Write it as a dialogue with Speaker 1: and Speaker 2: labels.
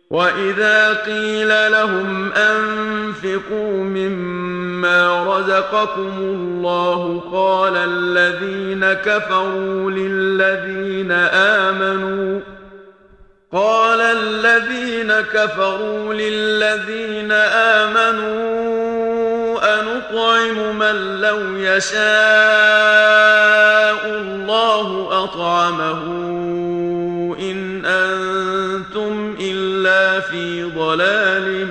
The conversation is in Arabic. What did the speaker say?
Speaker 1: وإذا قيل لهم أنفقوا مما رزقكم الله قال الذين كفروا للذين آمنوا أنطعم من لو يشاء الله أطعمه إن أنتم إلا في ضلال